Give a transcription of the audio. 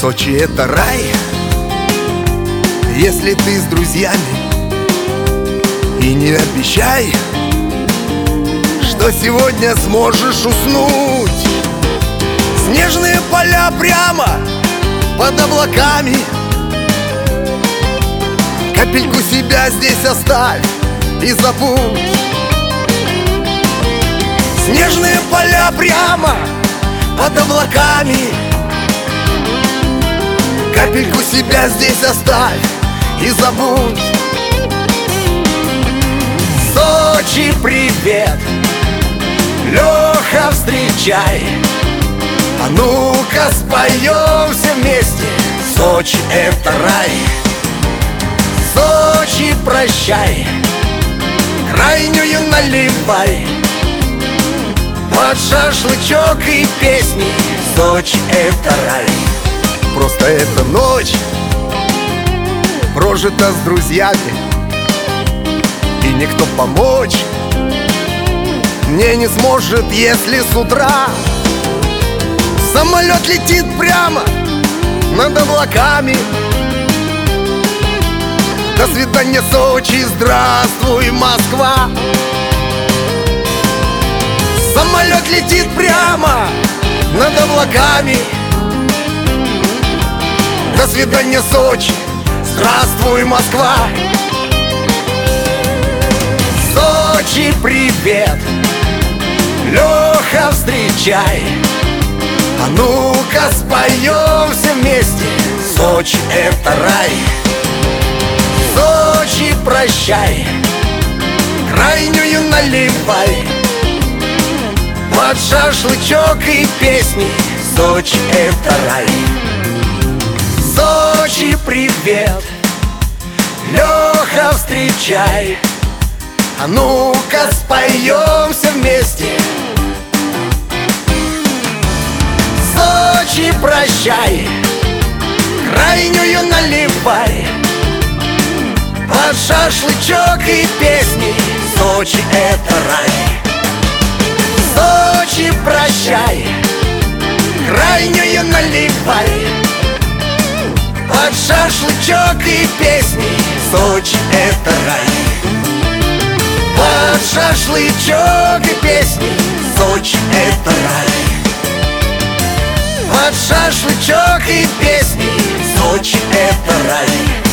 Сочи — это рай, если ты с друзьями. И не обещай, что сегодня сможешь уснуть. Снежные поля прямо под облаками. Капельку себя здесь оставь и забудь. Снежные поля прямо под облаками. Капельку себя здесь оставь и забудь. Сочи, привет, Леха, встречай. А ну-ка споем все вместе. Сочи — это рай. Сочи, прощай, крайнюю наливай под шашлычок и песни. Сочи — это рай. Просто эта ночь прожита с друзьями, и никто помочь мне не сможет, если с утра самолет летит прямо над облаками. До свидания, Сочи, здравствуй, Москва. Самолет летит прямо над облаками. До свидания, Сочи, здравствуй, Москва. Сочи, привет, Леха, встречай. А ну-ка споем все вместе. Сочи — это рай. Сочи, прощай, крайнюю наливай под шашлычок и песни. Сочи — это рай. Сочи, привет, Леха, встречай. А ну-ка споем все вместе. Сочи, прощай, крайнюю наливай под шашлычок и песни. Сочи — это рай. Сочи, прощай, крайнюю наливай под шашлычок и песни. Сочи — это рай. Под шашлычок и песни. Сочи — это рай. Под шашлычок и песни. Сочи — это рай.